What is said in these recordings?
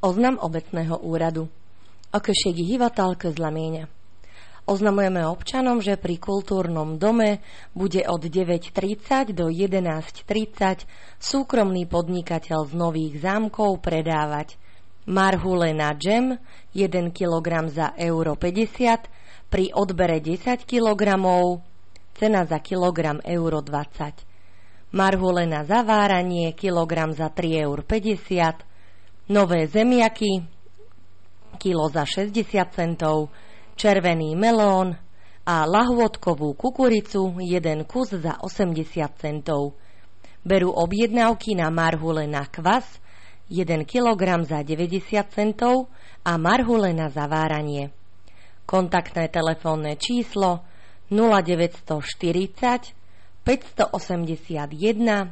Oznam obecného úradu. A községi hivatal közleménye. Oznamujeme občanom, že pri kultúrnom dome bude od 9:30 do 11:30 súkromný podnikateľ z Nových Zámkov predávať marhule na džem 1 kg za €50, pri odbere 10 kg cena za kilogram €20. Marhule na zaváranie kilogram za €3,50, nové zemiaky kilo za 60 centov, červený melón a lahôdkovú kukuricu 1 kus za 80 centov. Berú objednávky na marhule na kvas 1 kg za 90 centov a marhule na zaváranie. Kontaktné telefónne číslo 0940 581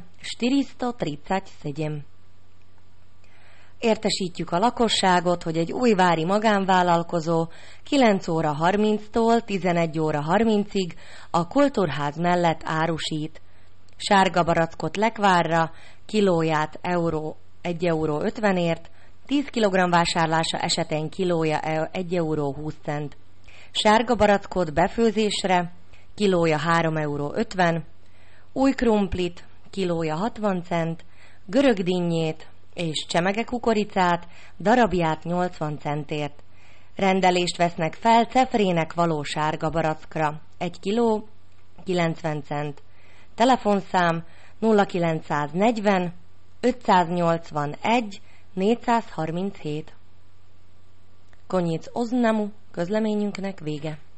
437. Értesítjük a lakosságot, hogy egy újvári magánvállalkozó 9 óra 30-tól 11 óra 30-ig a Kultúrház mellett árusít. Sárga barackot lekvárra, kilóját €1,50, 10 kg vásárlása esetén kilója €1,20. Sárga barackot befőzésre, kilója €3,50, új krumplit, kilója 60 cent, görög dinnyét és csemege kukoricát, darabját 80 centért. Rendelést vesznek fel cefrének való sárga barackra, 1 kiló 90 cent. Telefonszám 0940 581 437. Koniec oznamu, közleményünknek vége.